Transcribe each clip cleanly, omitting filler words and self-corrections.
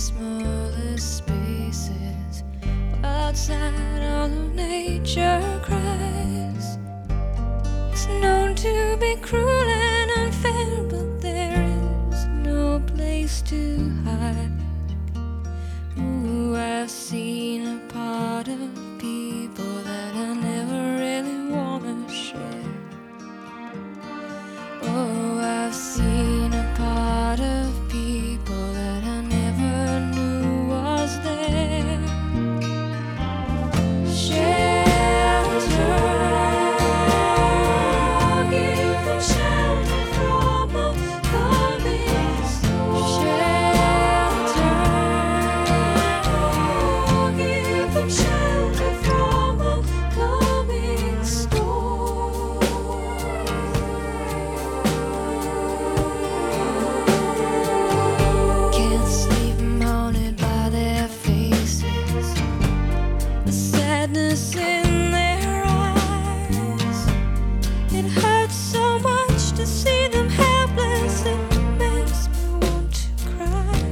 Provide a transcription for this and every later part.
smallest spaces. Outside, all of nature cries. It's known to be cruel and unfair, but there is no place to hide. Ooh, I've seen a part of people that I never really wanna share. Oh, I've seen a part of people that I never knew was there. Shelter, give them shelter from a coming storm. Shelter, give them shelter from a coming storm. Can't sleep, mounted by their faces, the sadness in their eyes. It hurts so much to see them helpless, it makes me want to cry.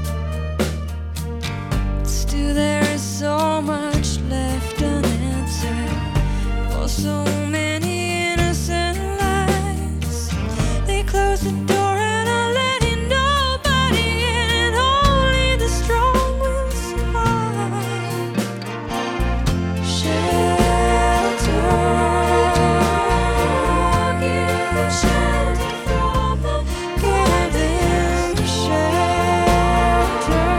Still, there is so much left unanswered for so many innocent lives. They close the door and are letting nobody in, only the strong will survive. Shelter, give them shelter from a coming shelter.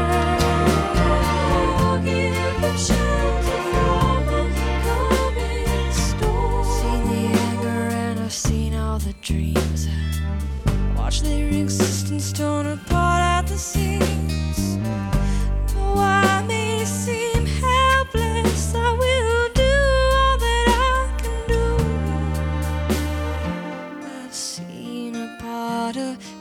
Give them shelter from a coming storm. Seen the anger and I've seen all the dreams. Watch their existence torn apart at the seams. Though I may seem helpless, I will do all that I can do. I've seen a part of